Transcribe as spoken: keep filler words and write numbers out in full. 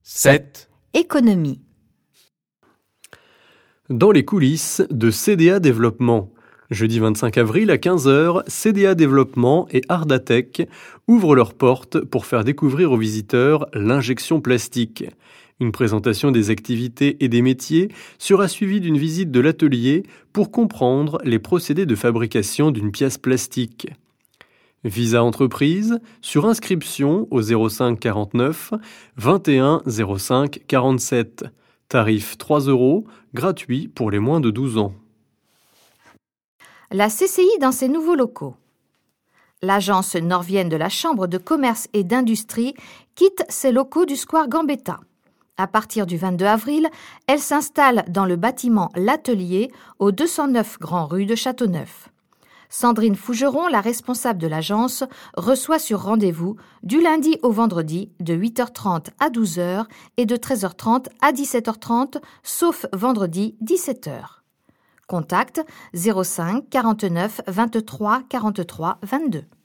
sept. Économie. Dans les coulisses de C D A Développement. Jeudi vingt-cinq avril à quinze heures, C D A Développement et Ardatech ouvrent leurs portes pour faire découvrir aux visiteurs l'injection plastique. Une présentation des activités et des métiers sera suivie d'une visite de l'atelier pour comprendre les procédés de fabrication d'une pièce plastique. Visa Entreprise sur inscription au zéro cinq quarante-neuf vingt et un zéro cinq quarante-sept. Tarif trois euros, gratuit pour les moins de douze ans. La C C I dans ses nouveaux locaux. L'agence norvienne de la Chambre de commerce et d'industrie quitte ses locaux du square Gambetta. À partir du vingt-deux avril, elle s'installe dans le bâtiment L'Atelier au deux cent neuf Grand Rue de Châteauneuf. Sandrine Fougeron, la responsable de l'agence, reçoit sur rendez-vous du lundi au vendredi de huit heures trente à douze heures et de treize heures trente à dix-sept heures trente, sauf vendredi dix-sept heures. Contact zéro cinq quarante-neuf vingt-trois quarante-trois vingt-deux.